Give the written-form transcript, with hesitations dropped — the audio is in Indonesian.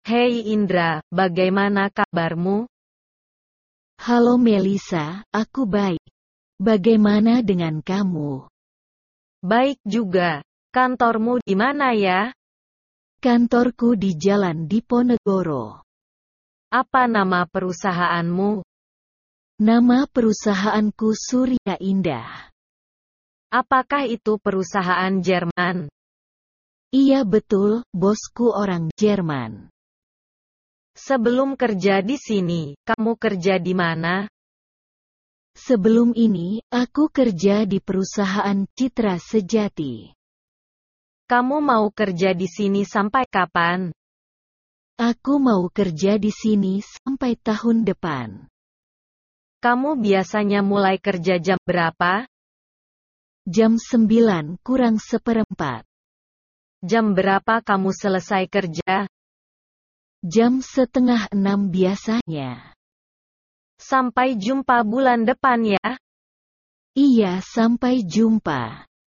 Hei Indra, bagaimana kabarmu? Halo Melisa, aku baik. Bagaimana dengan kamu? Baik juga. Kantormu di mana ya? Kantorku di Jalan Diponegoro. Apa nama perusahaanmu? Nama perusahaanku Surya Indah. Apakah itu perusahaan Jerman? Iya betul, bosku orang Jerman. Sebelum kerja di sini, kamu kerja di mana? Sebelum ini, aku kerja di perusahaan Citra Sejati. Kamu mau kerja di sini sampai kapan? Aku mau kerja di sini sampai tahun depan. Kamu biasanya mulai kerja jam berapa? Jam 9 kurang seperempat. Jam berapa kamu selesai kerja? Jam setengah 6 biasanya. Sampai jumpa bulan depan ya. Iya, sampai jumpa.